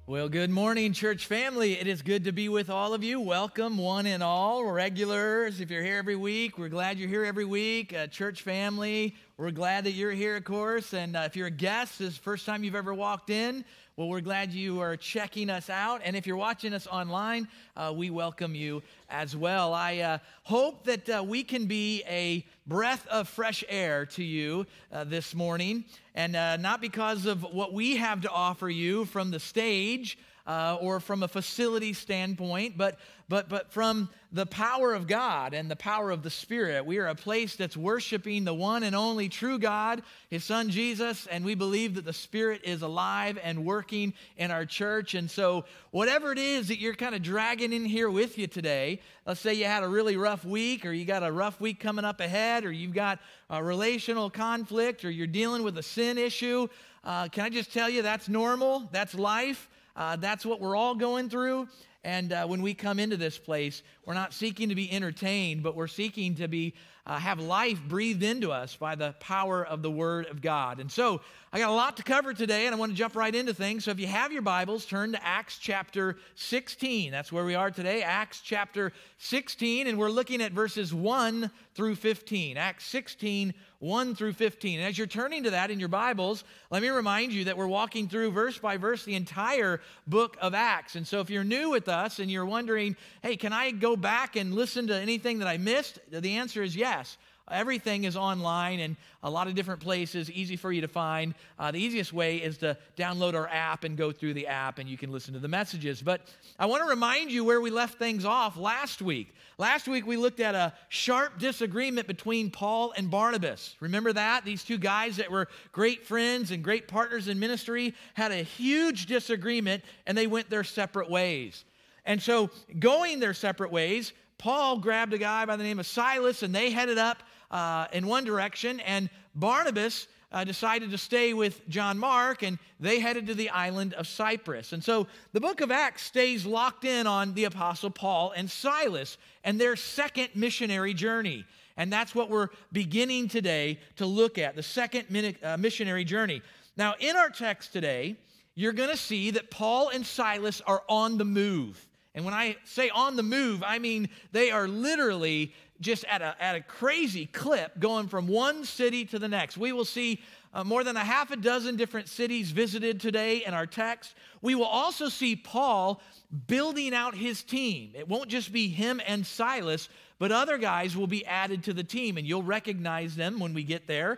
Well, good morning, church family. It is good to be with all of you. Welcome, one and all, regulars. If you're here every week, we're glad you're here every week. Church family, we're glad that you're here, of course. And if you're a guest, this is the first time you've ever walked in, well, we're glad you are checking us out. And if you're watching us online, we welcome you as well. I hope that we can be a breath of fresh air to you this morning. And not because of what we have to offer you from the stage or from a facility standpoint, but from the power of God and the power of the Spirit. We are a place that's worshiping the one and only true God, His Son Jesus, and we believe that the Spirit is alive and working in our church. And so whatever it is that you're kind of dragging in here with you today, let's say you had a really rough week, or you got a rough week coming up ahead, or you've got a relational conflict, or you're dealing with a sin issue, can I just tell you that's normal, that's life. That's what we're all going through. And when we come into this place, we're not seeking to be entertained, but we're seeking to be have life breathed into us by the power of the Word of God. And so I got a lot to cover today, and I want to jump right into things. So if you have your Bibles, turn to Acts chapter 16. That's where we are today, Acts chapter 16, and we're looking at verses 1 through 15. Acts 16, 1 through 15. And as you're turning to that in your Bibles, let me remind you that we're walking through verse by verse the entire book of Acts. And so if you're new with us and you're wondering, hey, can I go back and listen to anything that I missed? The answer is yes. Everything is online and a lot of different places, easy for you to find. The easiest way is to download our app and go through the app, and you can listen to the messages. But I want to remind you where we left things off last week. Last week we looked at a sharp disagreement between Paul and Barnabas. Remember that? These two guys that were great friends and great partners in ministry had a huge disagreement, and they went their separate ways. And so going their separate ways, Paul grabbed a guy by the name of Silas, and they headed up in one direction, and Barnabas decided to stay with John Mark, and they headed to the island of Cyprus. And so the book of Acts stays locked in on the apostle Paul and Silas and their second missionary journey. And that's what we're beginning today to look at, the second missionary journey. Now, in our text today, you're going to see that Paul and Silas are on the move. And when I say on the move, I mean they are literally just at a crazy clip going from one city to the next. We will see more than a half a dozen different cities visited today in our text. We will also see Paul building out his team. It won't just be him and Silas, but other guys will be added to the team, and you'll recognize them when we get there.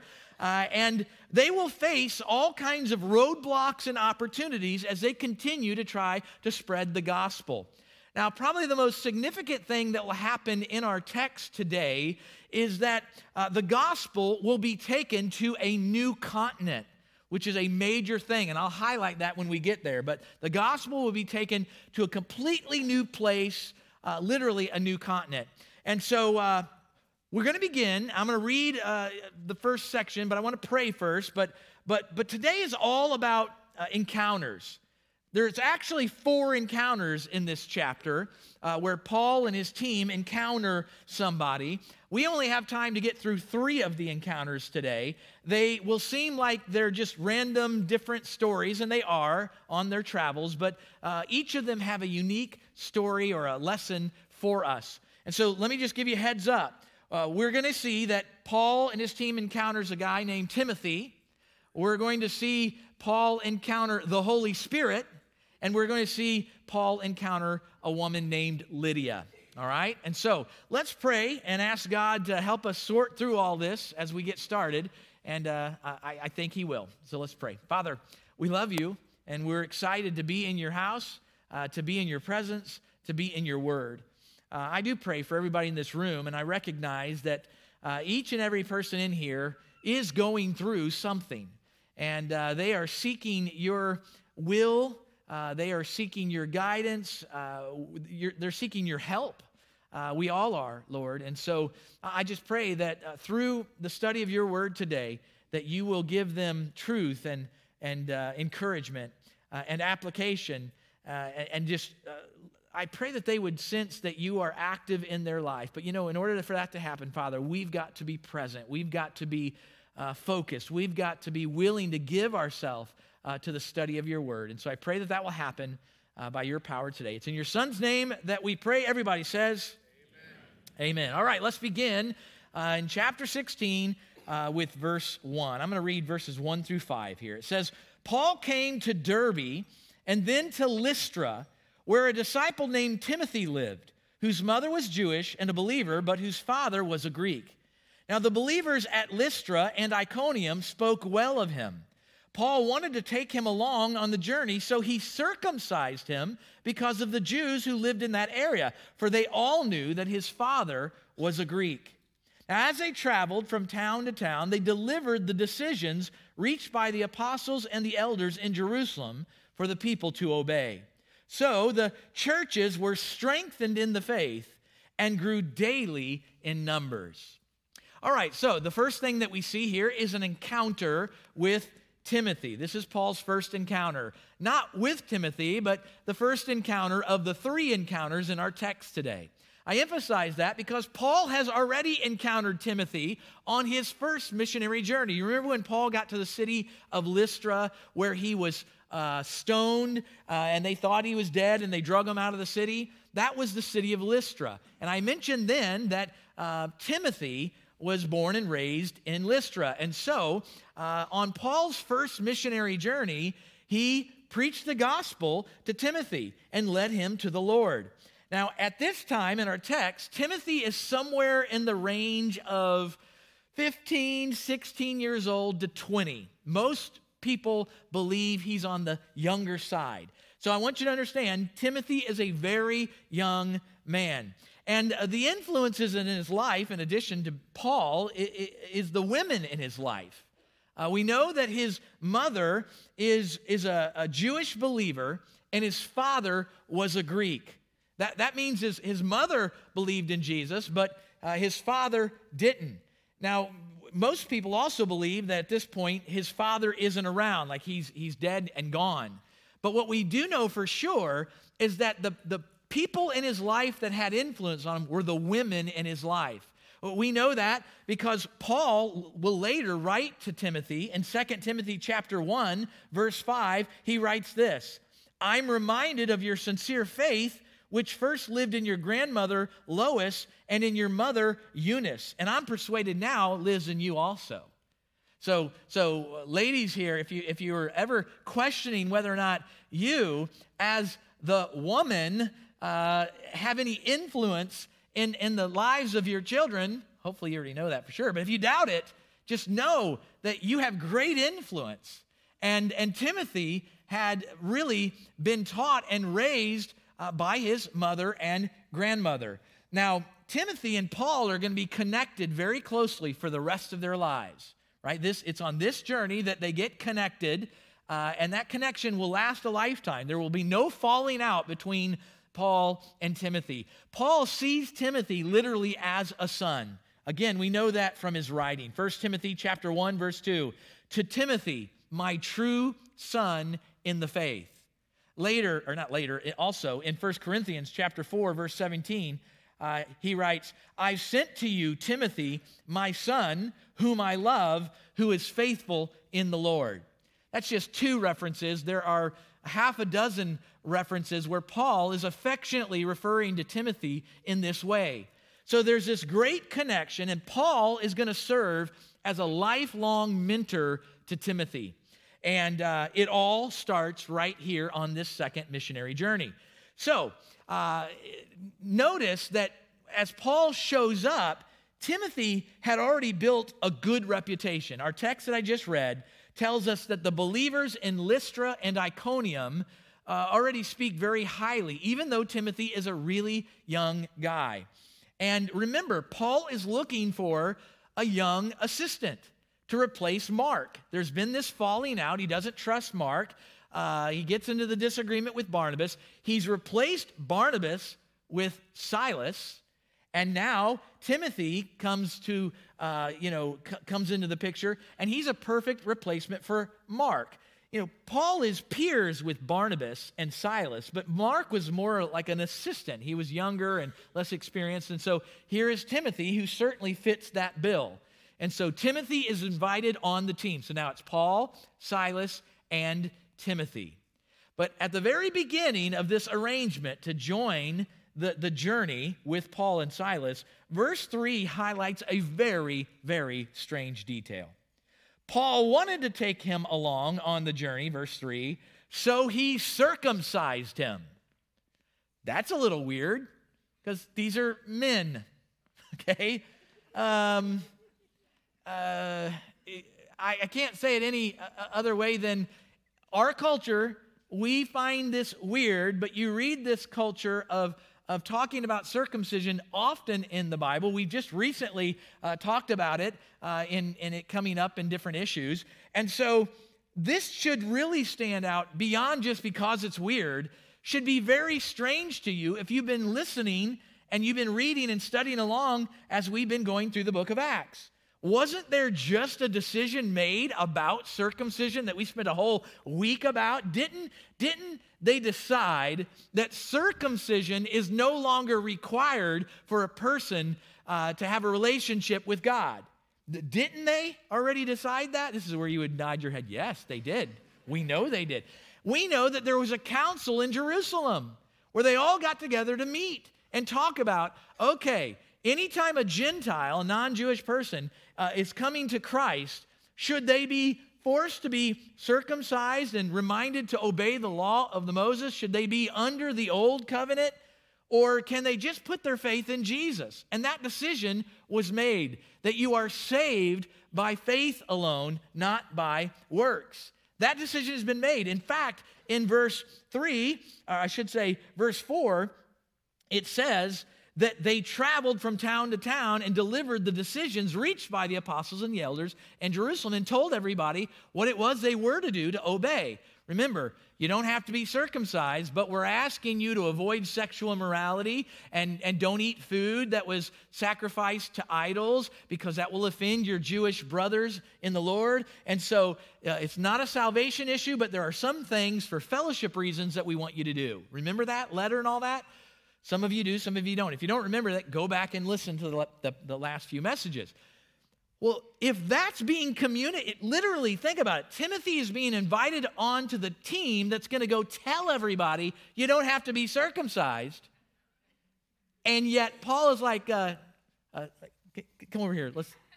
And they will face all kinds of roadblocks and opportunities as they continue to try to spread the gospel. Now, probably the most significant thing that will happen in our text today is that the gospel will be taken to a new continent, which is a major thing, and I'll highlight that when we get there. But the gospel will be taken to a completely new place, literally a new continent. And so we're going to begin. I'm going to read the first section, but I want to pray first. But today is all about encounters. There's actually 4 encounters in this chapter where Paul and his team encounter somebody. We only have time to get through 3 of the encounters today. They will seem like they're just random different stories, and they are on their travels, but each of them have a unique story or a lesson for us. And so let me just give you a heads up. We're going to see that Paul and his team encounters a guy named Timothy. We're going to see Paul encounter the Holy Spirit. And we're going to see Paul encounter a woman named Lydia, all right? And so let's pray and ask God to help us sort through all this as we get started, and I think He will. So let's pray. Father, we love You, and we're excited to be in Your house, to be in Your presence, to be in Your Word. I do pray for everybody in this room, and I recognize that each and every person in here is going through something, and they are seeking Your will. They are seeking Your guidance. They're seeking Your help. We all are, Lord. And so I just pray that through the study of Your Word today, that You will give them truth and encouragement and application. I pray that they would sense that You are active in their life. But, in order for that to happen, Father, we've got to be present. We've got to be focused. We've got to be willing to give ourselves to the study of your word. And so I pray that that will happen by your power today. It's in your Son's name that we pray. Everybody says, Amen. All right, let's begin in chapter 16 with verse 1. I'm going to read verses 1 through 5 here. It says, Paul came to Derbe and then to Lystra, where a disciple named Timothy lived, whose mother was Jewish and a believer, but whose father was a Greek. Now the believers at Lystra and Iconium spoke well of him. Paul wanted to take him along on the journey, so he circumcised him because of the Jews who lived in that area, for they all knew that his father was a Greek. Now, as they traveled from town to town, they delivered the decisions reached by the apostles and the elders in Jerusalem for the people to obey. So the churches were strengthened in the faith and grew daily in numbers. All right, so the first thing that we see here is an encounter with Timothy. This is Paul's first encounter. Not with Timothy, but the first encounter of the three encounters in our text today. I emphasize that because Paul has already encountered Timothy on his first missionary journey. You remember when Paul got to the city of Lystra where he was stoned and they thought he was dead and they drug him out of the city? That was the city of Lystra. And I mentioned then that Timothy was born and raised in Lystra. And so on Paul's first missionary journey, he preached the gospel to Timothy and led him to the Lord. Now, at this time in our text, Timothy is somewhere in the range of 15, 16 years old to 20. Most people believe he's on the younger side. So I want you to understand, Timothy is a very young man. And the influences in his life, in addition to Paul, is the women in his life. We know that his mother is a Jewish believer and his father was a Greek. That means his mother believed in Jesus, but his father didn't. Now, most people also believe that at this point, his father isn't around, like he's dead and gone. But what we do know for sure is that the people in his life that had influence on him were the women in his life. We know that because Paul will later write to Timothy in 2 Timothy chapter 1, verse 5, he writes this, I'm reminded of your sincere faith, which first lived in your grandmother Lois and in your mother Eunice, and I'm persuaded now lives in you also. So ladies here, if you were ever questioning whether or not you, as the woman, have any influence in the lives of your children, hopefully you already know that for sure, but if you doubt it, just know that you have great influence. And Timothy had really been taught and raised by his mother and grandmother. Now, Timothy and Paul are going to be connected very closely for the rest of their lives, right? It's on this journey that they get connected, and that connection will last a lifetime. There will be no falling out between Paul and Timothy. Paul sees Timothy literally as a son. Again, we know that from his writing. 1 Timothy chapter 1, verse 2, to Timothy, my true son in the faith. Also in 1 Corinthians chapter 4, verse 17, he writes, I've sent to you Timothy, my son, whom I love, who is faithful in the Lord. That's just two references. There are half a dozen references where Paul is affectionately referring to Timothy in this way. So there's this great connection, and Paul is going to serve as a lifelong mentor to Timothy. And it all starts right here on this second missionary journey. So notice that as Paul shows up, Timothy had already built a good reputation. Our text that I just read tells us that the believers in Lystra and Iconium already speak very highly, even though Timothy is a really young guy. And remember, Paul is looking for a young assistant to replace Mark. There's been this falling out. He doesn't trust Mark. He gets into the disagreement with Barnabas. He's replaced Barnabas with Silas, and now Timothy comes into the picture, and he's a perfect replacement for Mark. Paul is peers with Barnabas and Silas, but Mark was more like an assistant. He was younger and less experienced, and so here is Timothy, who certainly fits that bill. And so Timothy is invited on the team. So now it's Paul, Silas, and Timothy. But at the very beginning of this arrangement to join the journey with Paul and Silas, verse 3 highlights a very, very strange detail. Paul wanted to take him along on the journey, verse 3, so he circumcised him. That's a little weird, because these are men, okay? I can't say it any other way than our culture, we find this weird, but you read this culture of talking about circumcision often in the Bible. We just recently talked about it in it coming up in different issues. And so this should really stand out beyond just because it's weird, should be very strange to you if you've been listening and you've been reading and studying along as we've been going through the book of Acts. Wasn't there just a decision made about circumcision that we spent a whole week about? Didn't they decide that circumcision is no longer required for a person to have a relationship with God? Didn't they already decide that? This is where you would nod your head. Yes, they did. We know they did. We know that there was a council in Jerusalem where they all got together to meet and talk about, okay, anytime a Gentile, a non-Jewish person, is coming to Christ, should they be forced to be circumcised and reminded to obey the law of Moses? Should they be under the old covenant? Or can they just put their faith in Jesus? And that decision was made, that you are saved by faith alone, not by works. That decision has been made. In fact, in verse 4, it says that they traveled from town to town and delivered the decisions reached by the apostles and the elders in Jerusalem and told everybody what it was they were to do to obey. Remember, you don't have to be circumcised, but we're asking you to avoid sexual immorality and don't eat food that was sacrificed to idols because that will offend your Jewish brothers in the Lord. And so it's not a salvation issue, but there are some things for fellowship reasons that we want you to do. Remember that letter and all that? Some of you do, some of you don't. If you don't remember that, go back and listen to the last few messages. Well, if that's being communicated, literally think about it. Timothy is being invited onto the team that's going to go tell everybody you don't have to be circumcised. And yet Paul is like, come over here.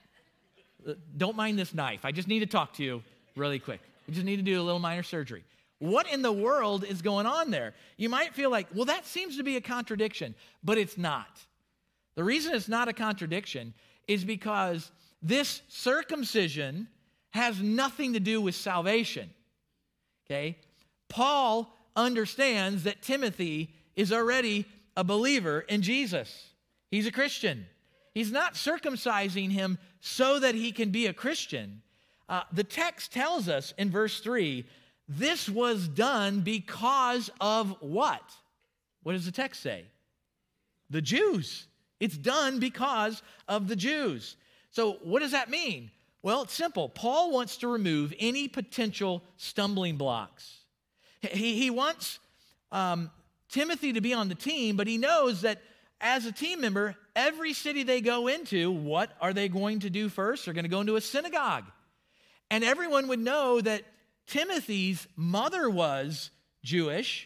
Don't mind this knife. I just need to talk to you really quick. We just need to do a little minor surgery. What in the world is going on there? You might feel like, well, that seems to be a contradiction, but it's not. The reason it's not a contradiction is because this circumcision has nothing to do with salvation, okay? Paul understands that Timothy is already a believer in Jesus. He's a Christian. He's not circumcising him so that he can be a Christian. The text tells us in verse 3, this was done because of what? What does the text say? The Jews. It's done because of the Jews. So what does that mean? Well, it's simple. Paul wants to remove any potential stumbling blocks. He wants Timothy to be on the team, but he knows that as a team member, every city they go into, what are they going to do first? They're going to go into a synagogue. And everyone would know that Timothy's mother was Jewish,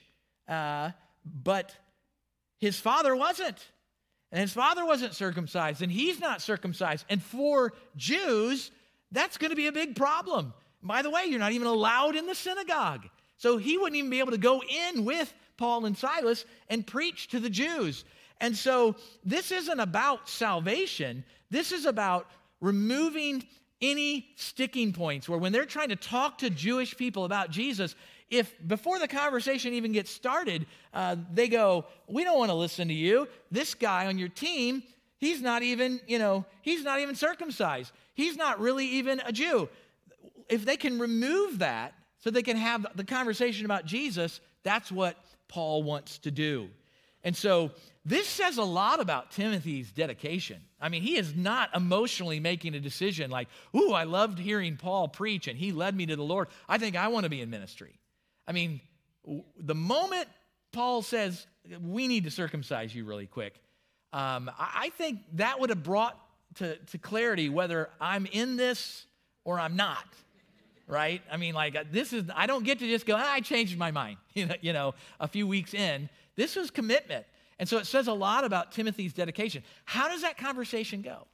but his father wasn't. And his father wasn't circumcised, and he's not circumcised. And for Jews, that's going to be a big problem. By the way, you're not even allowed in the synagogue. So he wouldn't even be able to go in with Paul and Silas and preach to the Jews. And so this isn't about salvation. This is about removing any sticking points where when they're trying to talk to Jewish people about Jesus, if before the conversation even gets started, they go, we don't want to listen to you. This guy on your team, he's not even circumcised. He's not really even a Jew. If they can remove that so they can have the conversation about Jesus, that's what Paul wants to do. And so this says a lot about Timothy's dedication. I mean, he is not emotionally making a decision like, ooh, I loved hearing Paul preach and he led me to the Lord. I think I want to be in ministry. I mean, the moment Paul says, we need to circumcise you really quick, I think that would have brought to clarity whether I'm in this or I'm not. right? I mean, like, I don't get to just go, I changed my mind, a few weeks in. This was commitment. And so it says a lot about Timothy's dedication. How does that conversation go?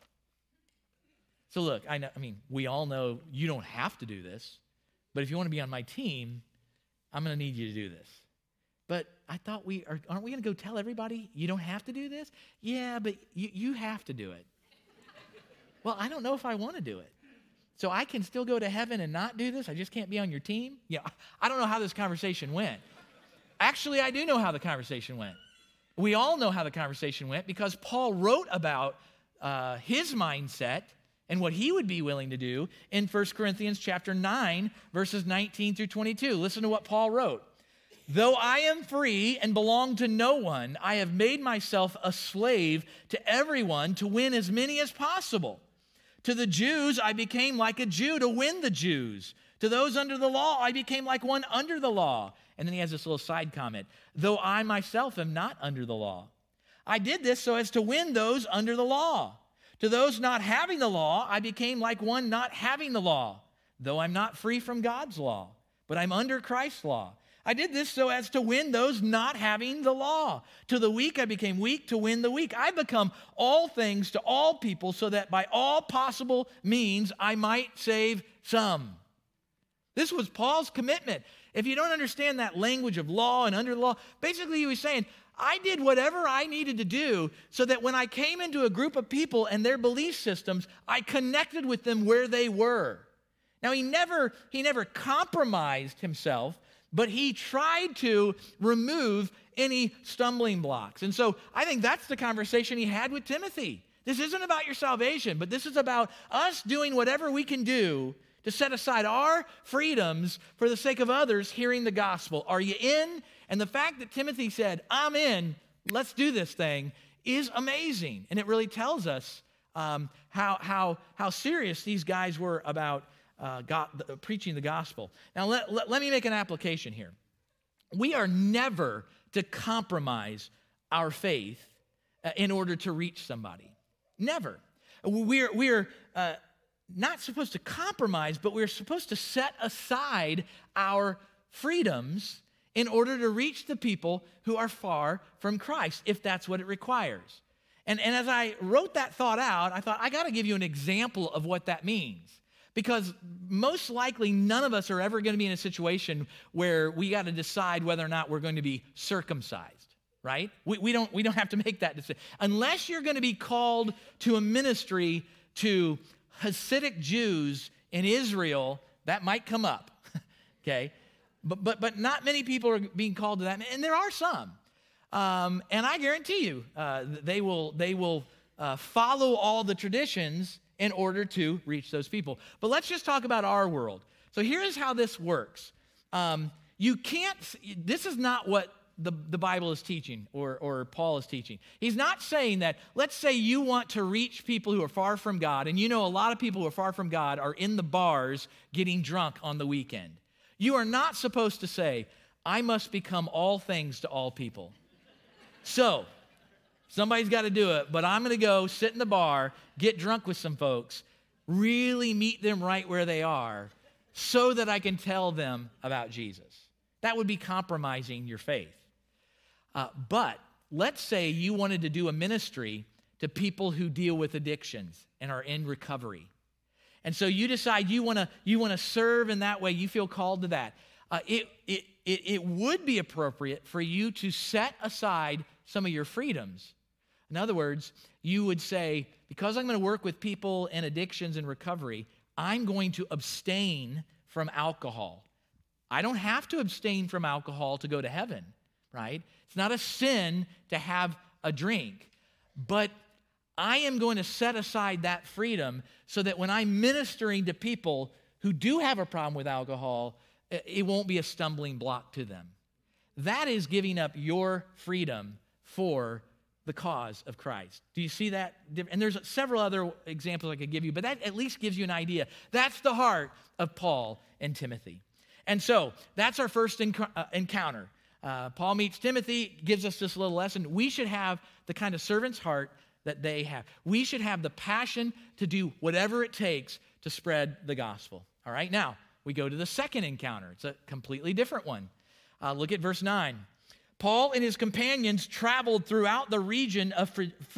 So look, we all know you don't have to do this, but if you want to be on my team, I'm going to need you to do this. But I thought aren't we going to go tell everybody you don't have to do this? Yeah, but you have to do it. Well, I don't know if I want to do it. So I can still go to heaven and not do this? I just can't be on your team? Yeah, I don't know how this conversation went. Actually, I do know how the conversation went. We all know how the conversation went because Paul wrote about his mindset and what he would be willing to do in 1 Corinthians chapter 9, verses 19 through 22. Listen to what Paul wrote. Though I am free and belong to no one, I have made myself a slave to everyone to win as many as possible. To the Jews, I became like a Jew to win the Jews. To those under the law, I became like one under the law. And then he has this little side comment. Though I myself am not under the law. I did this so as to win those under the law. To those not having the law, I became like one not having the law. Though I'm not free from God's law, but I'm under Christ's law. I did this so as to win those not having the law. To the weak, I became weak to win the weak. I become all things to all people so that by all possible means I might save some. This was Paul's commitment. If you don't understand that language of law and under the law, basically he was saying, I did whatever I needed to do so that when I came into a group of people and their belief systems, I connected with them where they were. Now, he never compromised himself, but he tried to remove any stumbling blocks. And so I think that's the conversation he had with Timothy. This isn't about your salvation, but this is about us doing whatever we can do to set aside our freedoms for the sake of others hearing the gospel. Are you in? And the fact that Timothy said, I'm in, let's do this thing, is amazing. And it really tells us how serious these guys were about preaching the gospel. Now, let me make an application here. We are never to compromise our faith in order to reach somebody. Never. We're not supposed to compromise, but we're supposed to set aside our freedoms in order to reach the people who are far from Christ, if that's what it requires. And as I wrote that thought out, I thought, I got to give you an example of what that means. Because most likely none of us are ever going to be in a situation where we got to decide whether or not we're going to be circumcised, right? We don't have to make that decision. Unless you're going to be called to a ministry to Hasidic Jews in Israel, that might come up, okay? But not many people are being called to that, and there are some. And I guarantee you, they will follow all the traditions in order to reach those people. But let's just talk about our world. So here's how this works. This is not what the Bible is teaching or Paul is teaching. He's not saying that, let's say you want to reach people who are far from God, and you know a lot of people who are far from God are in the bars getting drunk on the weekend. You are not supposed to say, I must become all things to all people. So, somebody's got to do it, but I'm going to go sit in the bar, get drunk with some folks, really meet them right where they are so that I can tell them about Jesus. That would be compromising your faith. But let's say you wanted to do a ministry to people who deal with addictions and are in recovery. And so you decide you want to serve in that way, you feel called to that. It would be appropriate for you to set aside some of your freedoms. In other words, you would say, because I'm going to work with people in addictions and recovery, I'm going to abstain from alcohol. I don't have to abstain from alcohol to go to heaven, right? It's not a sin to have a drink, but I am going to set aside that freedom so that when I'm ministering to people who do have a problem with alcohol, it won't be a stumbling block to them. That is giving up your freedom for the cause of Christ. Do you see that? And there's several other examples I could give you, but that at least gives you an idea. That's the heart of Paul and Timothy. And so that's our first encounter. Paul meets Timothy, gives us this little lesson. We should have the kind of servant's heart that they have. We should have the passion to do whatever it takes to spread the gospel. All right? Now, we go to the second encounter. It's a completely different one. Look at verse 9. Paul and his companions traveled throughout the region of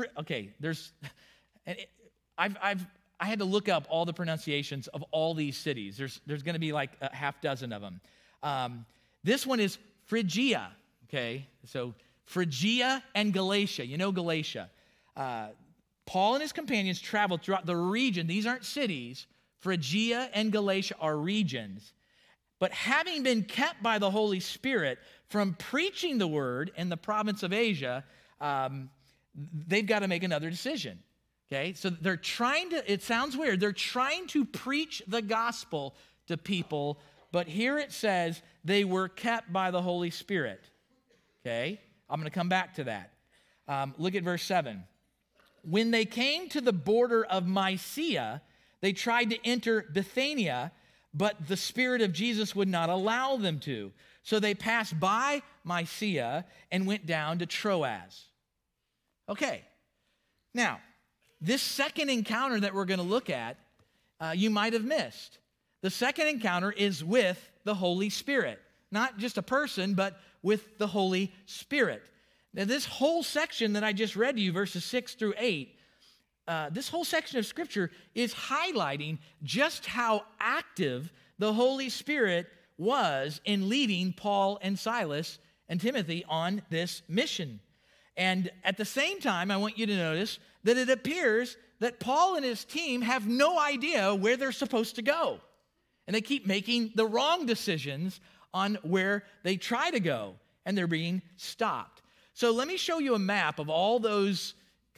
I had to look up all the pronunciations of all these cities. There's going to be like a half dozen of them. This one is Phrygia, okay? So Phrygia and Galatia. You know Galatia. Paul and his companions traveled throughout the region. These aren't cities. Phrygia and Galatia are regions. But having been kept by the Holy Spirit from preaching the word in the province of Asia, they've got to make another decision. Okay, so they're trying to, it sounds weird, they're trying to preach the gospel to people, but here it says they were kept by the Holy Spirit. Okay, I'm going to come back to that. Look at verse 7. When they came to the border of Mysia, they tried to enter Bithynia, but the Spirit of Jesus would not allow them to. So they passed by Mysia and went down to Troas. Okay, now, this second encounter that we're going to look at, you might have missed. The second encounter is with the Holy Spirit. Not just a person, but with the Holy Spirit. Now, this whole section that I just read to you, verses 6 through 8, this whole section of Scripture is highlighting just how active the Holy Spirit was in leading Paul and Silas and Timothy on this mission. And at the same time, I want you to notice that it appears that Paul and his team have no idea where they're supposed to go. And they keep making the wrong decisions on where they try to go, and they're being stopped. So let me show you a map of all those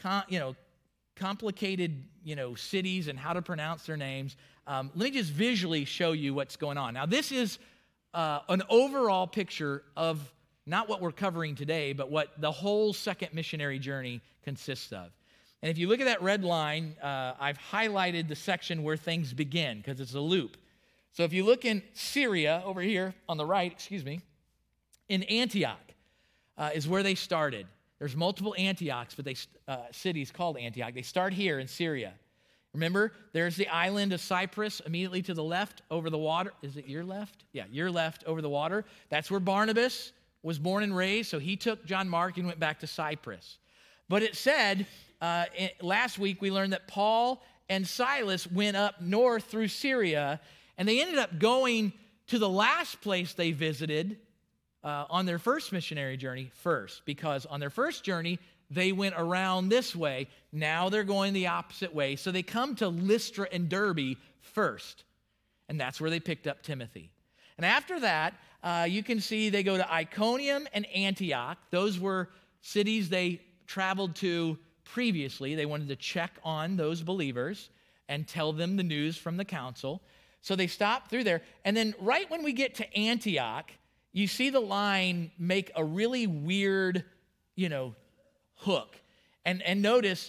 complicated cities and how to pronounce their names. Let me just visually show you what's going on. Now, this is an overall picture of not what we're covering today, but what the whole second missionary journey consists of. And if you look at that red line, I've highlighted the section where things begin because it's a loop. So if you look in Syria over here on the right, in Antioch is where they started. There's multiple Antiochs, but cities called Antioch. They start here in Syria. Remember, there's the island of Cyprus immediately to the left over the water. Is it your left? Yeah, your left over the water. That's where Barnabas was born and raised, so he took John Mark and went back to Cyprus. But it said, last week we learned that Paul and Silas went up north through Syria, and they ended up going to the last place they visited on their first missionary journey first, because on their first journey, they went around this way. Now they're going the opposite way. So they come to Lystra and Derbe first, and that's where they picked up Timothy. And after that, you can see they go to Iconium and Antioch. Those were cities they traveled to previously. They wanted to check on those believers and tell them the news from the council. So they stopped through there. And then right when we get to Antioch, you see the line make a really weird, hook. And notice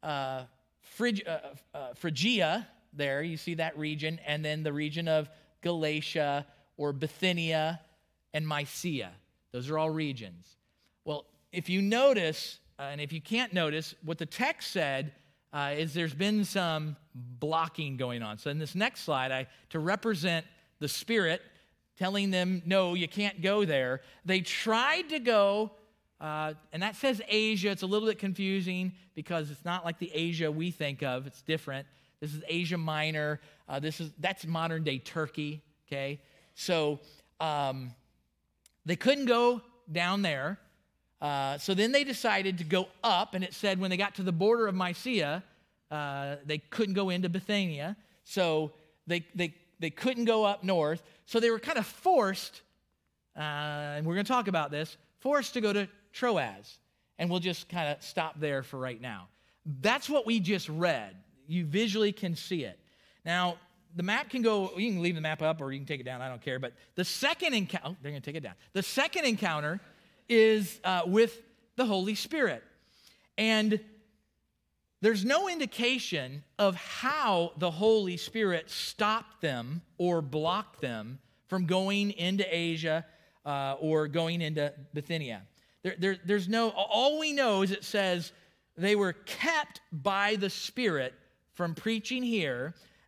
Phrygia there, you see that region, and then the region of Galatia or Bithynia and Mysia. Those are all regions. Well, if you notice, and if you can't notice, what the text said is there's been some blocking going on. So in this next slide, to represent the Spirit telling them, no, you can't go there, they tried to go, and that says Asia. It's a little bit confusing because it's not like the Asia we think of. It's different. This is Asia Minor. That's modern-day Turkey, okay? So they couldn't go down there. So then they decided to go up, and it said when they got to the border of Mysia, they couldn't go into Bithynia. So they couldn't go up north. So they were kind of forced, and we're going to talk about this, forced to go to Troas. And we'll just kind of stop there for right now. That's what we just read. You visually can see it. Now, the map can go, you can leave the map up or you can take it down, I don't care. But the second encounter, they're going to take it down. The second encounter is with the Holy Spirit. And there's no indication of how the Holy Spirit stopped them or blocked them from going into Asia or going into Bithynia. There's no, all we know is it says they were kept by the Spirit from preaching here.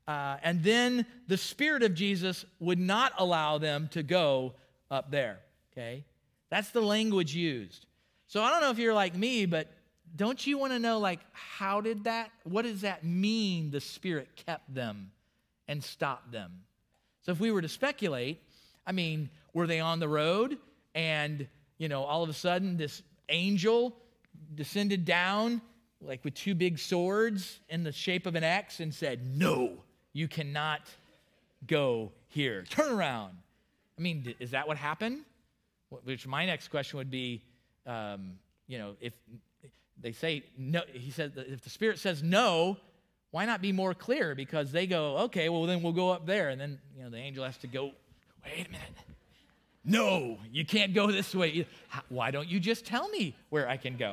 and then the Spirit of Jesus would not allow them to go up there, okay? That's the language used. So I don't know if you're like me, but don't you want to know, like, what does that mean the Spirit kept them and stopped them? So if we were to speculate, I mean, were they on the road and, all of a sudden this angel descended down like with two big swords in the shape of an X and said, "No, you cannot go here. Turn around." I mean, is that what happened? Which my next question would be, if they say no, he said, if the Spirit says no, why not be more clear? Because they go, okay, well, then we'll go up there. And then, the angel has to go, wait a minute. No, you can't go this way. Why don't you just tell me where I can go?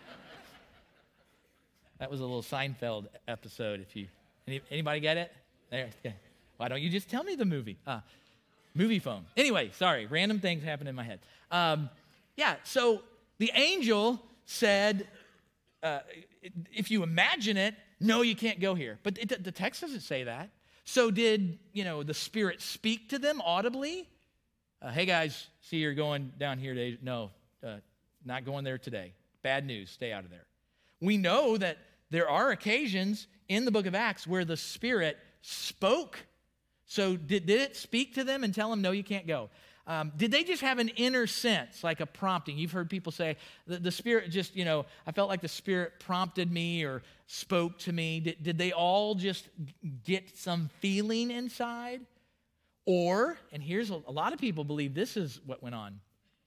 That was a little Seinfeld episode. Anybody get it? There. Okay. Why don't you just tell me the movie? Movie phone. Anyway, sorry, random things happen in my head. So the angel said, if you imagine it, no, you can't go here. But the text doesn't say that. So did, the Spirit speak to them audibly? Hey guys, see you're going down here today. No, not going there today. Bad news, stay out of there. We know that there are occasions in the book of Acts where the Spirit spoke. So did it speak to them and tell them, no, you can't go? Did they just have an inner sense, like a prompting? You've heard people say, the Spirit just, I felt like the Spirit prompted me or spoke to me. Did they all just get some feeling inside? Or, and here's a lot of people believe this is what went on.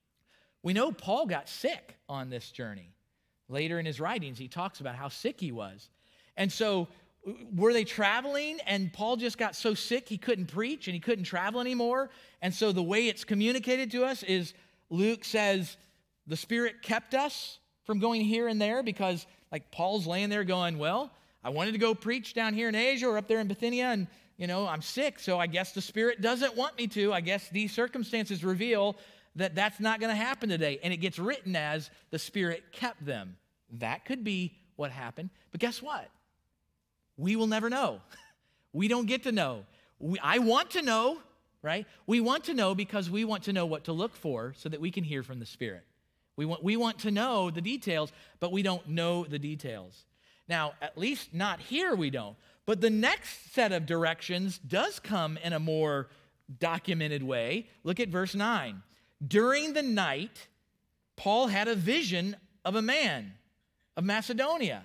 We know Paul got sick on this journey. Later in his writings, he talks about how sick he was. And so were they traveling and Paul just got so sick he couldn't preach and he couldn't travel anymore? And so the way it's communicated to us is Luke says the Spirit kept us from going here and there because like Paul's laying there going, well, I wanted to go preach down here in Asia or up there in Bithynia and, I'm sick, so I guess the Spirit doesn't want me to. I guess these circumstances reveal that that's not going to happen today. And it gets written as the Spirit kept them. That could be what happened. But guess what? We will never know. We don't get to know. I want to know, right? We want to know because we want to know what to look for so that we can hear from the Spirit. We want to know the details, but we don't know the details. Now, at least not here we don't. But the next set of directions does come in a more documented way. Look at verse 9. During the night, Paul had a vision of a man of Macedonia.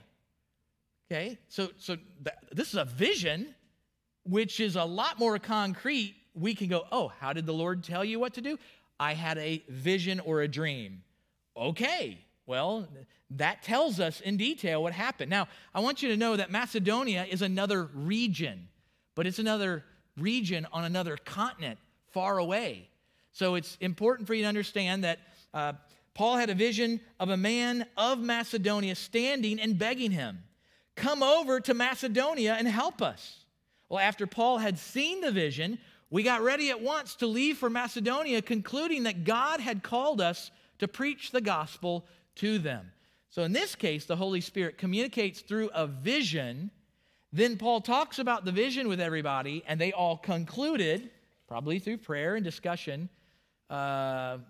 Okay, so this is a vision, which is a lot more concrete. We can go, oh, how did the Lord tell you what to do? I had a vision or a dream. Okay, well, that tells us in detail what happened. Now, I want you to know that Macedonia is another region, but it's another region on another continent far away. So it's important for you to understand that Paul had a vision of a man of Macedonia standing and begging him, come over to Macedonia and help us. Well, after Paul had seen the vision, we got ready at once to leave for Macedonia, concluding that God had called us to preach the gospel to them. So in this case, the Holy Spirit communicates through a vision. Then Paul talks about the vision with everybody, and they all concluded, probably through prayer and discussion, that's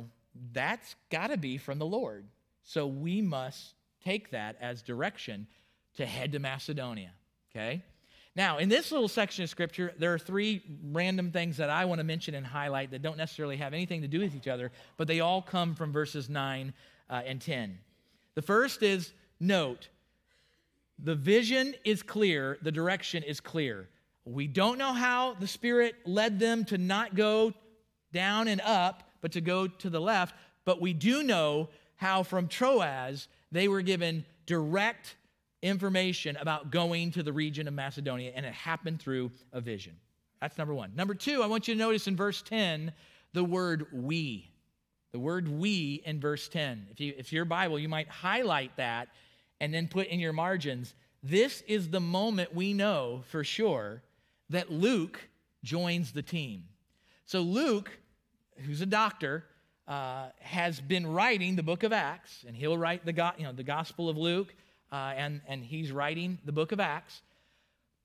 got to be from the Lord. So we must take that as direction to head to Macedonia, okay? Now, in this little section of Scripture, there are three random things that I want to mention and highlight that don't necessarily have anything to do with each other, but they all come from verses 9 and 10. The first is, note, the vision is clear, the direction is clear. We don't know how the Spirit led them to not go down and up, but to go to the left, but we do know how from Troas they were given direct information about going to the region of Macedonia, and it happened through a vision. That's number one. Number two, I want you to notice in verse 10 the word we. The word we in verse 10. If your Bible, you might highlight that and then put in your margins, this is the moment we know for sure that Luke joins the team. So Luke, who's a doctor, has been writing the book of Acts, and he'll write the Gospel of Luke, and he's writing the book of Acts.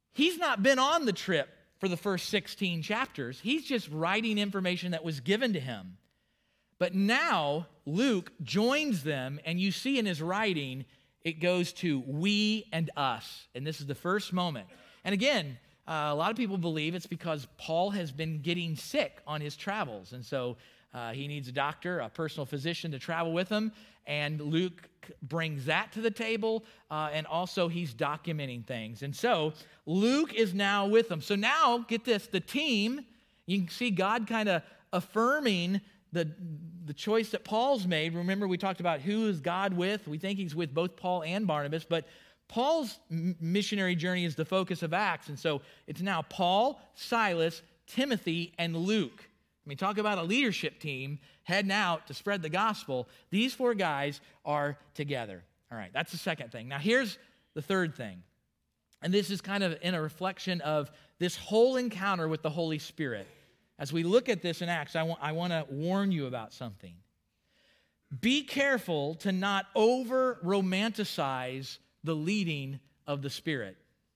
he's not been on the trip for the first 16 chapters. He's just writing information that was given to him. But now Luke joins them, and you see in his writing, it goes to we and us. And this is the first moment. And again, a lot of people believe it's because Paul has been getting sick on his travels. And so he needs a doctor, a personal physician to travel with him. And Luke brings that to the table. And also he's documenting things. And so Luke is now with them. So now, get this, the team, you can see God kind of affirming the choice that Paul's made. Remember, we talked about who is God with. We think he's with both Paul and Barnabas, but Paul's missionary journey is the focus of Acts, and so it's now Paul, Silas, Timothy, and Luke. I mean, talk about a leadership team heading out to spread the gospel. These 4 guys are together. All right, that's the second thing. Now, here's the third thing, and this is kind of in a reflection of this whole encounter with the Holy Spirit. As we look at this in Acts, I want to warn you about something. Be careful to not over-romanticize the leading of the Spirit.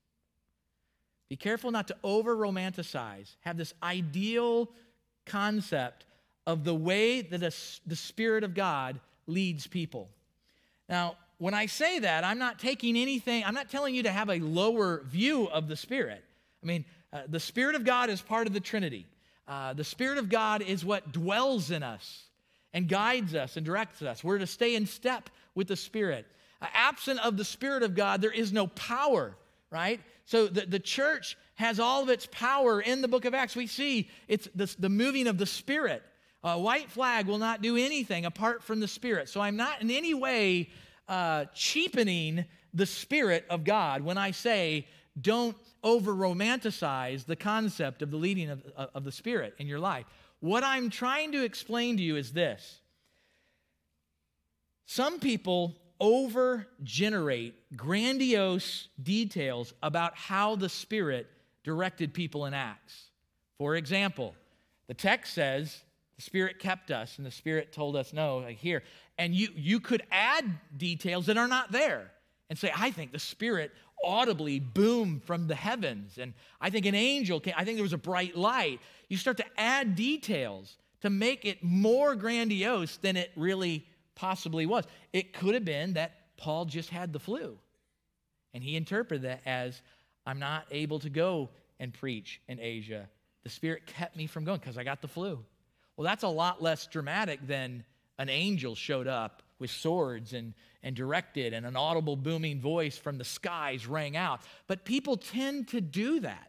Be careful not to over-romanticize, have this ideal concept of the way that the Spirit of God leads people. Now, when I say that, I'm not telling you to have a lower view of the Spirit. I mean, the Spirit of God is part of the Trinity. The Spirit of God is what dwells in us and guides us and directs us. We're to stay in step with the Spirit. Absent of the Spirit of God, there is no power, right? So the church has all of its power in the book of Acts. We see it's the moving of the Spirit. A white flag will not do anything apart from the Spirit. So I'm not in any way cheapening the Spirit of God when I say don't over-romanticize the concept of the leading of the Spirit in your life. What I'm trying to explain to you is this. Some people over-generate grandiose details about how the Spirit directed people in Acts. For example, the text says, the Spirit kept us, and the Spirit told us, no, here. And you could add details that are not there and say, I think the Spirit audibly boomed from the heavens, and I think an angel came, I think there was a bright light. You start to add details to make it more grandiose than it really possibly was. It could have been that Paul just had the flu, and he interpreted that as, I'm not able to go and preach in Asia. The Spirit kept me from going because I got the flu. Well, that's a lot less dramatic than an angel showed up with swords and directed, and an audible booming voice from the skies rang out. But people tend to do that.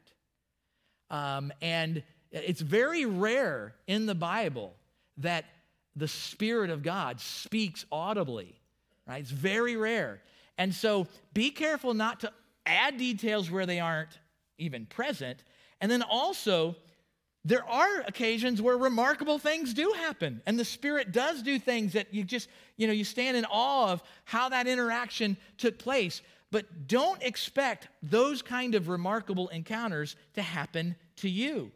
And it's very rare in the Bible that the Spirit of God speaks audibly, right? It's very rare. And so be careful not to add details where they aren't even present. And then also, there are occasions where remarkable things do happen, and the Spirit does do things that you stand in awe of how that interaction took place. But don't expect those kind of remarkable encounters to happen to you.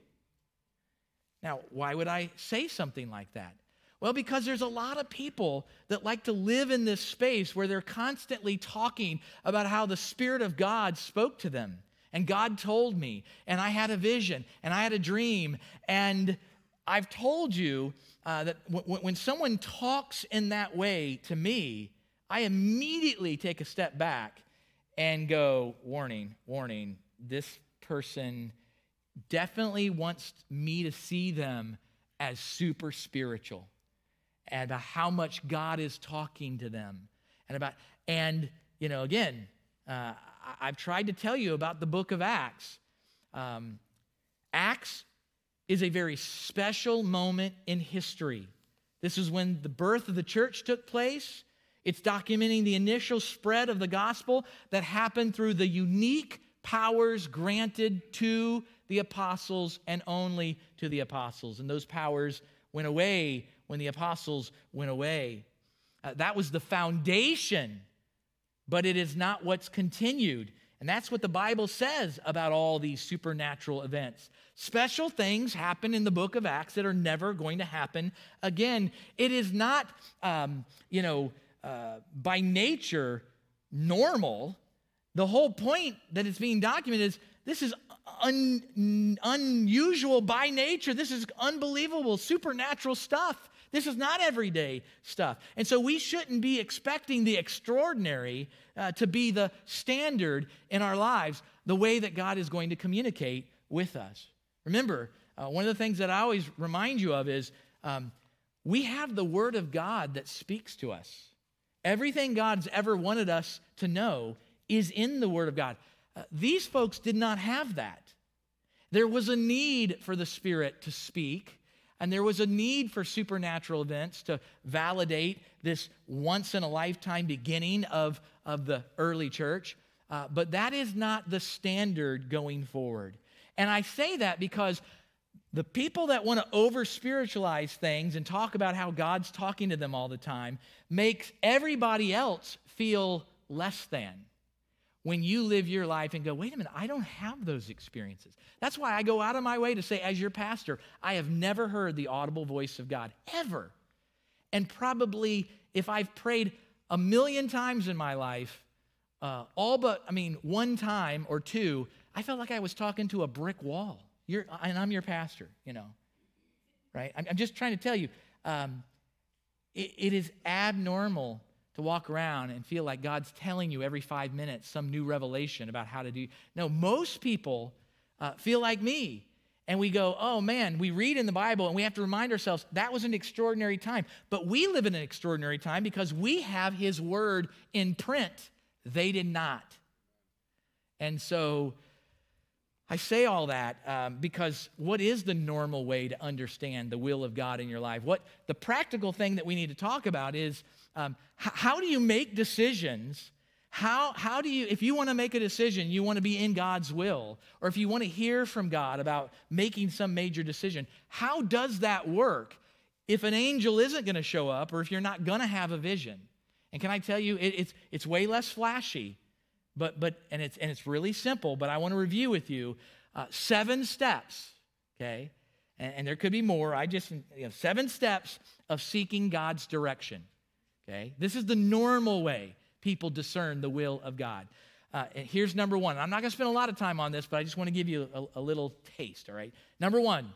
Now, why would I say something like that? Well, because there's a lot of people that like to live in this space where they're constantly talking about how the Spirit of God spoke to them. And God told me, and I had a vision, and I had a dream. And I've told you that when someone talks in that way to me, I immediately take a step back and go, warning, warning, this person definitely wants me to see them as super spiritual, and about how much God is talking to them. Again, I've tried to tell you about the book of Acts. Acts is a very special moment in history. This is when the birth of the church took place. It's documenting the initial spread of the gospel that happened through the unique powers granted to the apostles and only to the apostles. And those powers went away when the apostles went away. That was the foundation, but it is not what's continued. And that's what the Bible says about all these supernatural events. Special things happen in the book of Acts that are never going to happen again. It is not, by nature normal. The whole point that it's being documented is This is unusual by nature. This is unbelievable, supernatural stuff. This is not everyday stuff. And so we shouldn't be expecting the extraordinary to be the standard in our lives, the way that God is going to communicate with us. Remember, one of the things that I always remind you of is we have the Word of God that speaks to us. Everything God's ever wanted us to know is in the Word of God. These folks did not have that. There was a need for the Spirit to speak, and there was a need for supernatural events to validate this once-in-a-lifetime beginning of the early church. But that is not the standard going forward. And I say that because the people that want to over-spiritualize things and talk about how God's talking to them all the time makes everybody else feel less than. When you live your life and go, wait a minute, I don't have those experiences. That's why I go out of my way to say, as your pastor, I have never heard the audible voice of God, ever. And probably, if I've prayed 1,000,000 times in my life, one time or two, I felt like I was talking to a brick wall. And I'm your pastor, right? I'm just trying to tell you, it is abnormal to walk around and feel like God's telling you every 5 minutes some new revelation about how to do. No, most people feel like me. And we go, oh man, we read in the Bible and we have to remind ourselves that was an extraordinary time. But we live in an extraordinary time because we have His Word in print. They did not. And so I say all that because what is the normal way to understand the will of God in your life? What the practical thing that we need to talk about is how do you make decisions? How do you, if you want to make a decision, you want to be in God's will, or if you want to hear from God about making some major decision, how does that work if an angel isn't going to show up or if you're not going to have a vision? And can I tell you, it's way less flashy. But it's really simple, but I want to review with you 7 steps, okay? And there could be more. 7 steps of seeking God's direction, okay? This is the normal way people discern the will of God. And here's number 1. I'm not going to spend a lot of time on this, but I just want to give you a little taste, all right? Number 1,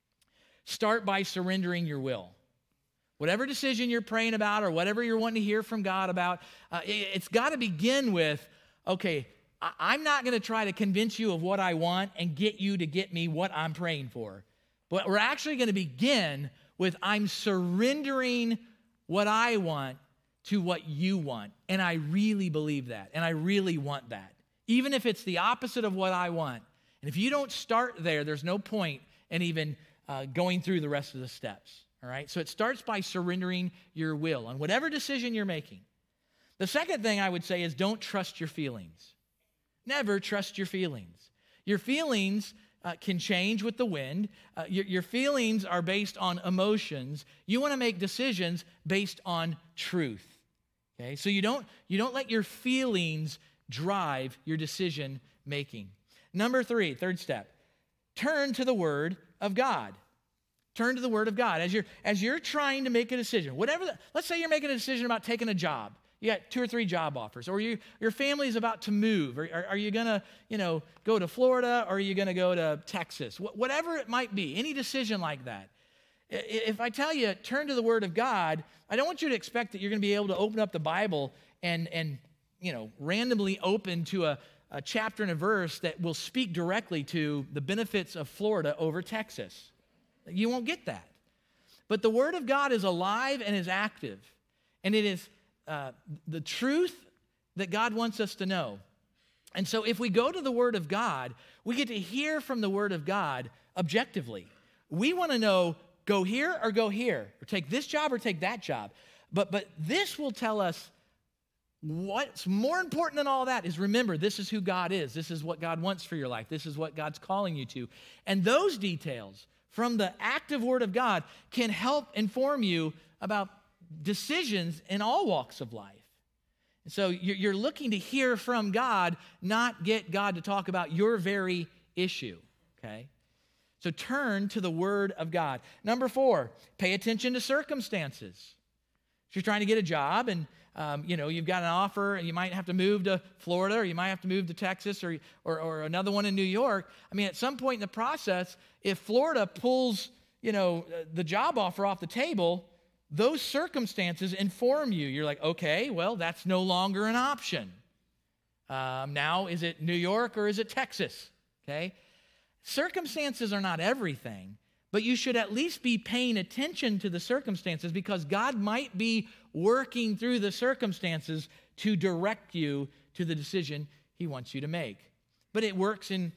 start by surrendering your will. Whatever decision you're praying about or whatever you're wanting to hear from God about, it's got to begin with, okay, I'm not going to try to convince you of what I want and get you to get me what I'm praying for. But we're actually going to begin with I'm surrendering what I want to what you want. And I really believe that. And I really want that. Even if it's the opposite of what I want. And if you don't start there, there's no point in even going through the rest of the steps. All right? So it starts by surrendering your will on whatever decision you're making. The second thing I would say is don't trust your feelings. Never trust your feelings. Your feelings can change with the wind. Your feelings are based on emotions. You want to make decisions based on truth. Okay? So you don't let your feelings drive your decision making. Number 3, third step, turn to the Word of God. Turn to the Word of God. As you're trying to make a decision, let's say you're making a decision about taking a job. You got 2 or 3 job offers, or your family's about to move. Are you going to, go to Florida, or are you going to go to Texas? Whatever it might be, any decision like that. If I tell you, turn to the Word of God, I don't want you to expect that you're going to be able to open up the Bible and randomly open to a chapter and a verse that will speak directly to the benefits of Florida over Texas. You won't get that. But the Word of God is alive and is active, and it is the truth that God wants us to know. And so if we go to the Word of God, we get to hear from the Word of God objectively. We want to know, go here or go here, or take this job or take that job. But this will tell us what's more important than all that is, remember, this is who God is. This is what God wants for your life. This is what God's calling you to. And those details from the active Word of God can help inform you about decisions in all walks of life. So you're looking to hear from God, not get God to talk about your very issue, okay? So turn to the Word of God. Number 4, pay attention to circumstances. If you're trying to get a job and you've got an offer and you might have to move to Florida, or you might have to move to Texas, or another one in New York. I mean, at some point in the process, if Florida pulls, the job offer off the table, those circumstances inform you. You're like, okay, well, that's no longer an option. Now, is it New York or is it Texas? Okay? Circumstances are not everything, but you should at least be paying attention to the circumstances, because God might be working through the circumstances to direct you to the decision he wants you to make. But it works in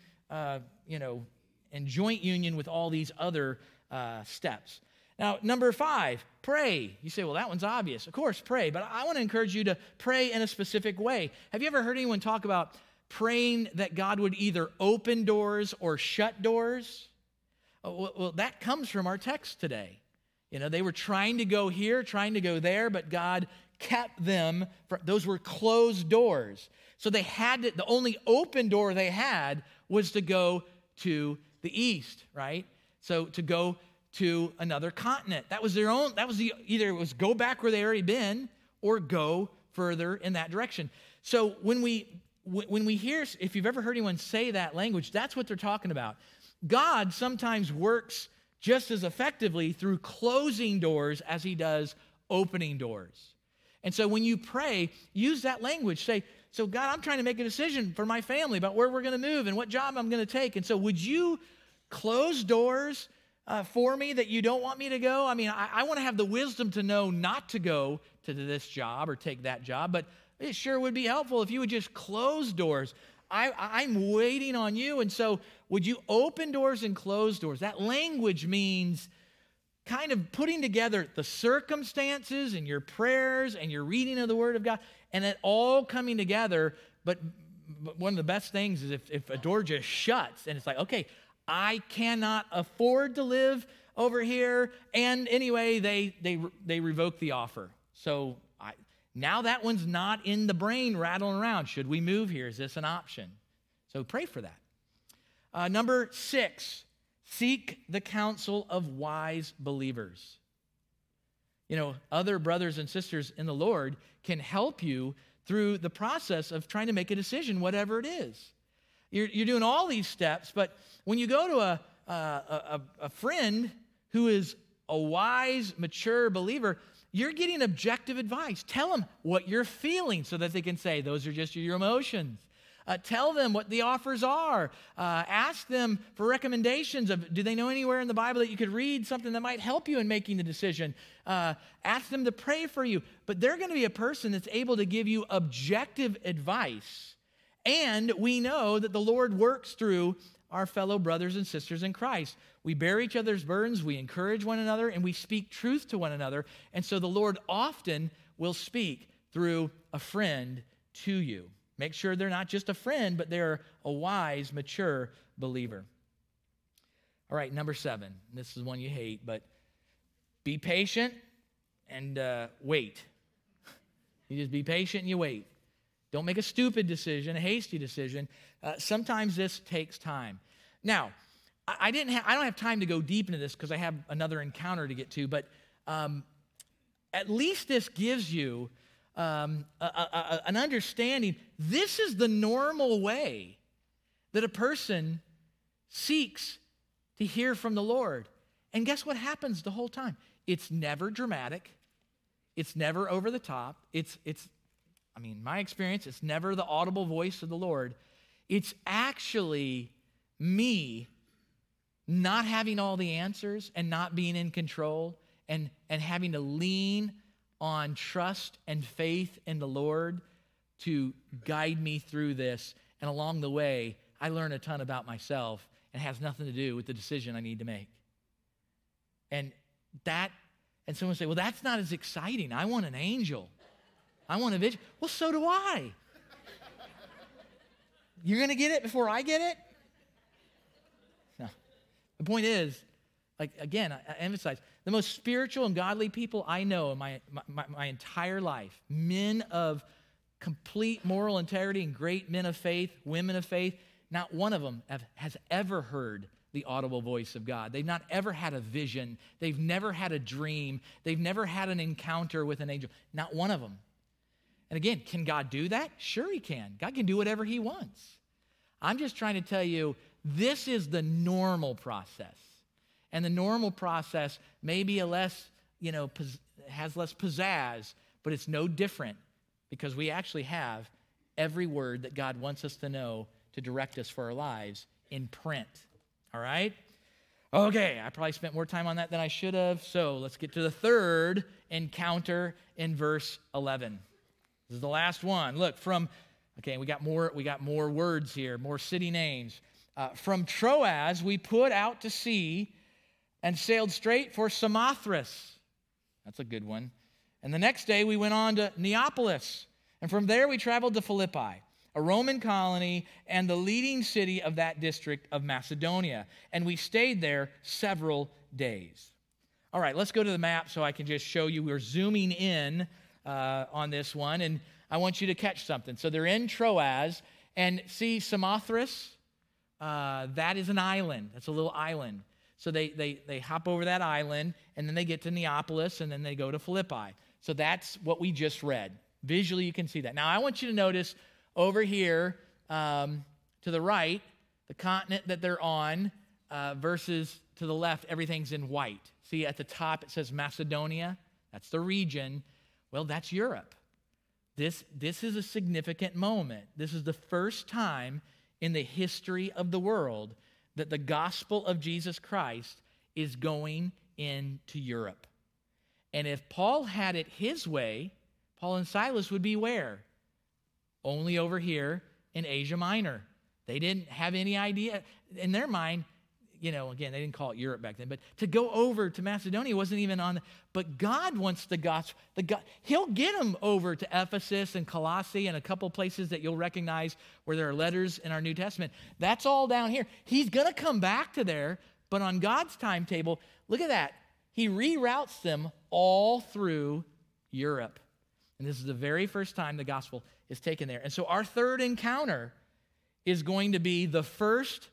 joint union with all these other steps. Now, number 5, pray. You say, well, that one's obvious. Of course, pray. But I want to encourage you to pray in a specific way. Have you ever heard anyone talk about praying that God would either open doors or shut doors? Well, that comes from our text today. They were trying to go here, trying to go there, but God kept them. Those were closed doors. So the only open door they had was to go to the east, right? So to go to another continent. That was either it was go back where they already been or go further in that direction. So when we hear, if you've ever heard anyone say that language, that's what they're talking about. God sometimes works just as effectively through closing doors as he does opening doors. And so when you pray, use that language. Say, so God, I'm trying to make a decision for my family about where we're going to move and what job I'm going to take. And so would you close doors for me that you don't want me to go? I mean, I want to have the wisdom to know not to go to this job or take that job, but it sure would be helpful if you would just close doors. I'm waiting on you, and so would you open doors and close doors? That language means kind of putting together the circumstances and your prayers and your reading of the Word of God, and it all coming together. But one of the best things is if a door just shuts and it's like, okay, I cannot afford to live over here, and anyway, they revoke the offer. So now that one's not in the brain rattling around. Should we move here? Is this an option? So pray for that. Number 6, seek the counsel of wise believers. Other brothers and sisters in the Lord can help you through the process of trying to make a decision, whatever it is. You're doing all these steps, but when you go to a friend who is a wise, mature believer, you're getting objective advice. Tell them what you're feeling so that they can say, those are just your emotions. Tell them what the offers are. Ask them for recommendations of, do they know anywhere in the Bible that you could read something that might help you in making the decision? Ask them to pray for you. But they're going to be a person that's able to give you objective advice. And we know that the Lord works through our fellow brothers and sisters in Christ. We bear each other's burdens, we encourage one another, and we speak truth to one another. And so the Lord often will speak through a friend to you. Make sure they're not just a friend, but they're a wise, mature believer. All right, number 7. This is one you hate, but be patient and wait. You just be patient and you wait. Don't make a stupid decision, a hasty decision. Sometimes this takes time. Now, I don't have time to go deep into this because I have another encounter to get to, but at least this gives you an understanding. This is the normal way that a person seeks to hear from the Lord. And guess what happens the whole time? It's never dramatic. It's never over the top. My experience, it's never the audible voice of the Lord. It's actually me not having all the answers and not being in control and having to lean on trust and faith in the Lord to guide me through this. And along the way, I learn a ton about myself and it has nothing to do with the decision I need to make. And someone say, well, that's not as exciting. I want an angel. I want a vision. Well, so do I. You're going to get it before I get it? No. The point is, again, I emphasize, the most spiritual and godly people I know in my entire life, men of complete moral integrity and great men of faith, women of faith, not one of them has ever heard the audible voice of God. They've not ever had a vision. They've never had a dream. They've never had an encounter with an angel. Not one of them. And again, can God do that? Sure he can. God can do whatever he wants. I'm just trying to tell you, this is the normal process. And the normal process may be a less, has less pizzazz, but it's no different because we actually have every word that God wants us to know to direct us for our lives in print. All right? Okay, I probably spent more time on that than I should have. So let's get to the third encounter in verse 11. This is the last one. Look, we got more words here, more city names. From Troas, we put out to sea and sailed straight for Samothrace. That's a good one. And the next day we went on to Neapolis. And from there we traveled to Philippi, a Roman colony and the leading city of that district of Macedonia. And we stayed there several days. All right, let's go to the map so I can just show you. We're zooming in on this one, and I want you to catch something. So they're in Troas, and see Samothrace? That is an island. That's a little island. So they hop over that island, and then they get to Neapolis, and then they go to Philippi. So that's what we just read. Visually, you can see that. Now, I want you to notice over here to the right, the continent that they're on versus to the left, everything's in white. See, at the top, it says Macedonia. That's the region. Well, that's Europe. This is a significant moment. This is the first time in the history of the world that the gospel of Jesus Christ is going into Europe. And if Paul had it his way, Paul and Silas would be where? Only over here in Asia Minor. They didn't have any idea. In their mind, again, they didn't call it Europe back then, but to go over to Macedonia wasn't even on. But God wants the gospel. He'll get them over to Ephesus and Colossae and a couple places that you'll recognize where there are letters in our New Testament. That's all down here. He's going to come back to there, but on God's timetable, look at that. He reroutes them all through Europe. And this is the very first time the gospel is taken there. And so our third encounter is going to be the first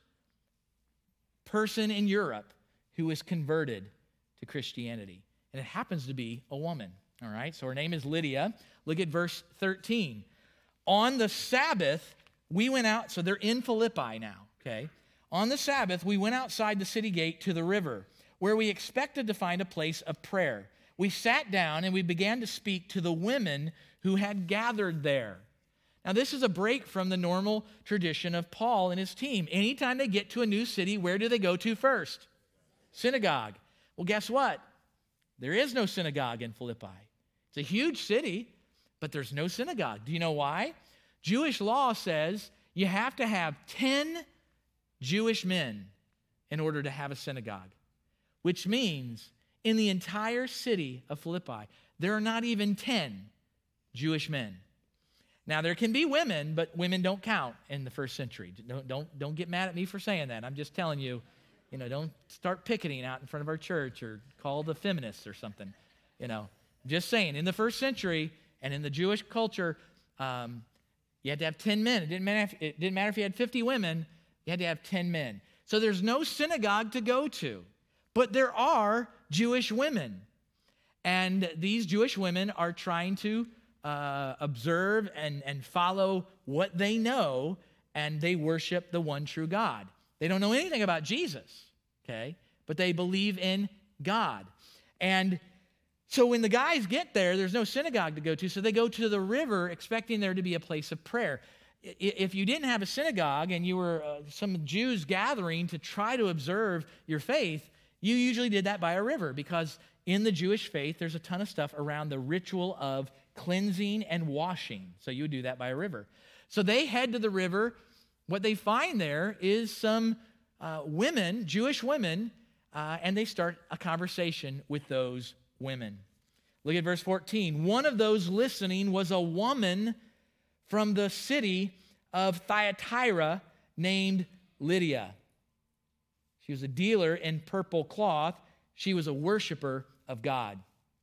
person in Europe who is converted to Christianity. And it happens to be a woman, all right? So her name is Lydia. Look at verse 13. On the Sabbath, we went out, so they're in Philippi now, okay? On the Sabbath, we went outside the city gate to the river, where we expected to find a place of prayer. We sat down and we began to speak to the women who had gathered there. Now, this is a break from the normal tradition of Paul and his team. Anytime they get to a new city, where do they go to first? Synagogue. Well, guess what? There is no synagogue in Philippi. It's a huge city, but there's no synagogue. Do you know why? Jewish law says you have to have 10 Jewish men in order to have a synagogue, which means in the entire city of Philippi, there are not even 10 Jewish men. Now, there can be women, but women don't count in the first century. Don't get mad at me for saying that. I'm just telling you, don't start picketing out in front of our church or call the feminists or something. Just saying, in the first century and in the Jewish culture, you had to have 10 men. It didn't matter if you had 50 women, you had to have 10 men. So there's no synagogue to go to, but there are Jewish women. And these Jewish women are trying to observe and follow what they know, and they worship the one true God. They don't know anything about Jesus, okay? But they believe in God. And so when the guys get there, there's no synagogue to go to, so they go to the river expecting there to be a place of prayer. If you didn't have a synagogue and you were some Jews gathering to try to observe your faith, you usually did that by a river, because in the Jewish faith, there's a ton of stuff around the ritual of cleansing and washing. So you would do that by a river. So they head to the river. What they find there is some women, Jewish women, and they start a conversation with those women. Look at verse 14. One of those listening was a woman from the city of Thyatira named Lydia. She was a dealer in purple cloth. She was a worshiper of God.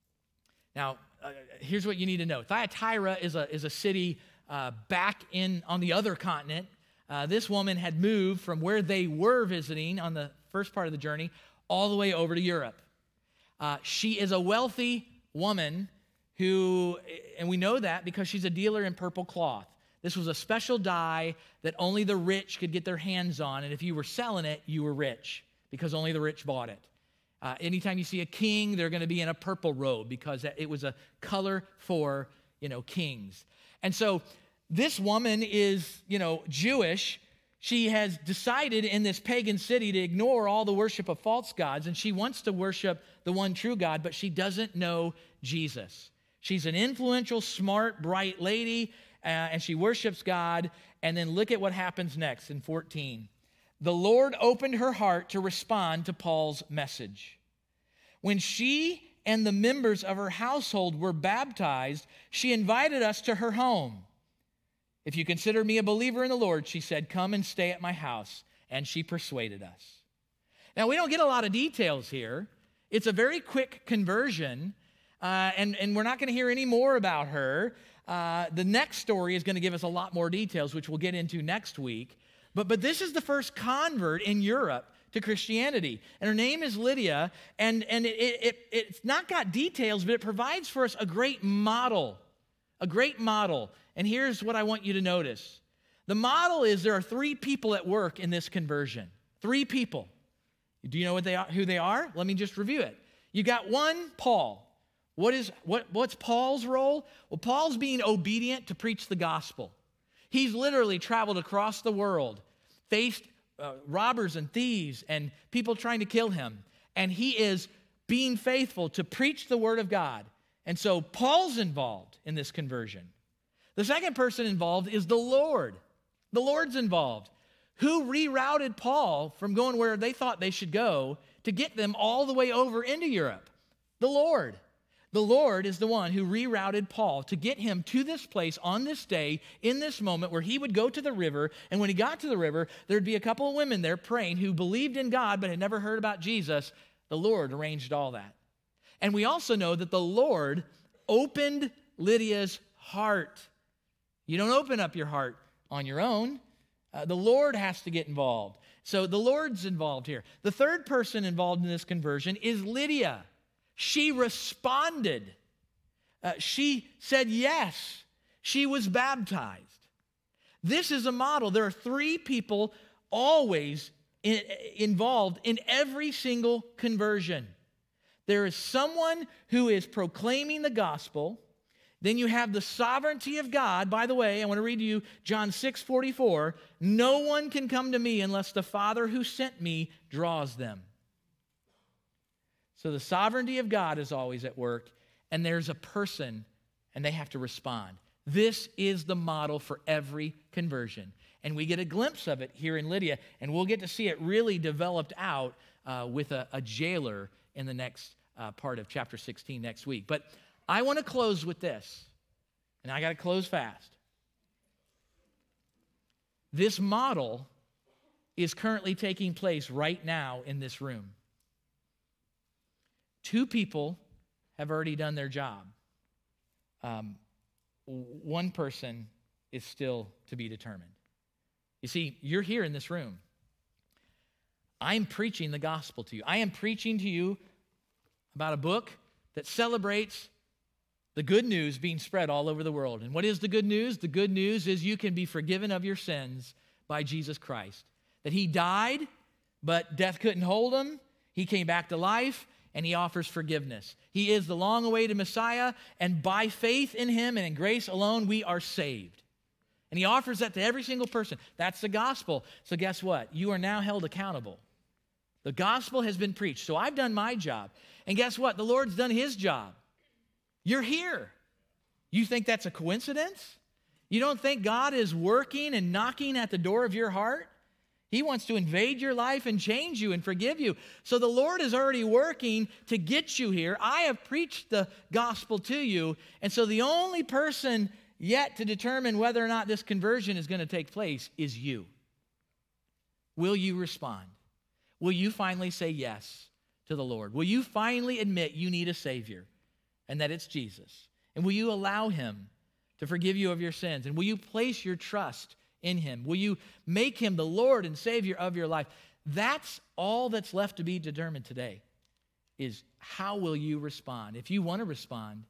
Now, here's what you need to know. Thyatira is a city back on the other continent. This woman had moved from where they were visiting on the first part of the journey all the way over to Europe. She is a wealthy woman and we know that because she's a dealer in purple cloth. This was a special dye that only the rich could get their hands on, and if you were selling it, you were rich because only the rich bought it. Anytime you see a king, they're going to be in a purple robe because it was a color for, kings. And so this woman is, Jewish. She has decided in this pagan city to ignore all the worship of false gods, and she wants to worship the one true God, but she doesn't know Jesus. She's an influential, smart, bright lady, and she worships God. And then look at what happens next in 14. The Lord opened her heart to respond to Paul's message. When she and the members of her household were baptized, she invited us to her home. If you consider me a believer in the Lord, she said, come and stay at my house. And she persuaded us. Now, we don't get a lot of details here. It's a very quick conversion, and we're not going to hear any more about her. The next story is going to give us a lot more details, which we'll get into next week. But this is the first convert in Europe to Christianity. And her name is Lydia, and it's not got details, but it provides for us a great model. A great model. And here's what I want you to notice. The model is there are 3 people at work in this conversion. 3 people. Do you know who they are? Let me just review it. You got one, Paul. What's Paul's role? Well, Paul's being obedient to preach the gospel. He's literally traveled across the world, faced robbers and thieves and people trying to kill him. And he is being faithful to preach the word of God. And so Paul's involved in this conversion. The second person involved is the Lord. The Lord's involved. Who rerouted Paul from going where they thought they should go to get them all the way over into Europe? The Lord. The Lord is the one who rerouted Paul to get him to this place on this day, in this moment, where he would go to the river, and when he got to the river, there'd be a couple of women there praying who believed in God but had never heard about Jesus. The Lord arranged all that. And we also know that the Lord opened Lydia's heart. You don't open up your heart on your own. The Lord has to get involved. So the Lord's involved here. The third person involved in this conversion is Lydia. She responded. She said yes. She was baptized. This is a model. There are 3 people always involved in every single conversion. There is someone who is proclaiming the gospel. Then you have the sovereignty of God. By the way, I want to read to you John 6:44. No one can come to me unless the Father who sent me draws them. So the sovereignty of God is always at work, and there's a person, and they have to respond. This is the model for every conversion. And we get a glimpse of it here in Lydia, and we'll get to see it really developed out with a jailer in the next part of chapter 16 next week. But I want to close with this, and I got to close fast. This model is currently taking place right now in this room. 2 people have already done their job. One person is still to be determined. You see, you're here in this room. I'm preaching the gospel to you. I am preaching to you about a book that celebrates the good news being spread all over the world. And what is the good news? The good news is you can be forgiven of your sins by Jesus Christ. That he died, but death couldn't hold him. He came back to life, and he offers forgiveness. He is the long-awaited Messiah, and by faith in him and in grace alone, we are saved. And he offers that to every single person. That's the gospel. So guess what? You are now held accountable. The gospel has been preached. So I've done my job. And guess what? The Lord's done his job. You're here. You think that's a coincidence? You don't think God is working and knocking at the door of your heart? He wants to invade your life and change you and forgive you. So the Lord is already working to get you here. I have preached the gospel to you. And so the only person yet to determine whether or not this conversion is going to take place is you. Will you respond? Will you finally say yes to the Lord? Will you finally admit you need a Savior and that it's Jesus? And will you allow him to forgive you of your sins? And will you place your trust in him? Will you make him the Lord and Savior of your life? That's all that's left to be determined today, is how will you respond? If you want to respond,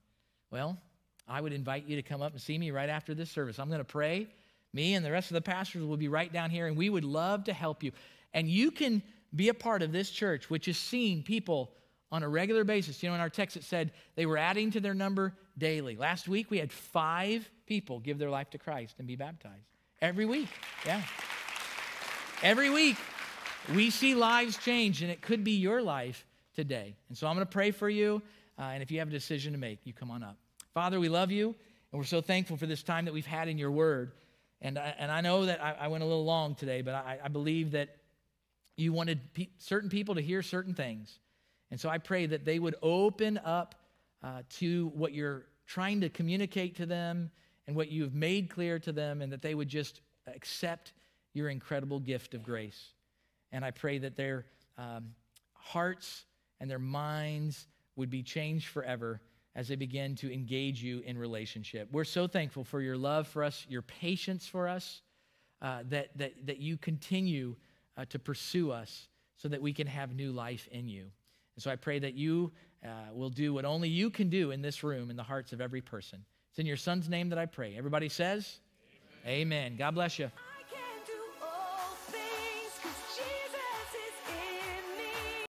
well, I would invite you to come up and see me right after this service. I'm going to pray. Me and the rest of the pastors will be right down here, and we would love to help you. And you can be a part of this church, which is seeing people on a regular basis. You know, in our text it said they were adding to their number daily. Last week we had 5 people give their life to Christ and be baptized. Every week, yeah. Every week we see lives change, and it could be your life today. And so I'm going to pray for you, and if you have a decision to make, you come on up. Father, we love you, and we're so thankful for this time that we've had in your word. And I know that I went a little long today, but I believe that you wanted certain people to hear certain things. And so I pray that they would open up to what you're trying to communicate to them and what you've made clear to them, and that they would just accept your incredible gift of grace. And I pray that their hearts and their minds would be changed forever as they begin to engage you in relationship. We're so thankful for your love for us, your patience for us, that you continue to pursue us so that we can have new life in you. And so I pray that you will do what only you can do in this room, in the hearts of every person. It's in your Son's name that I pray. Everybody says, Amen. God bless you.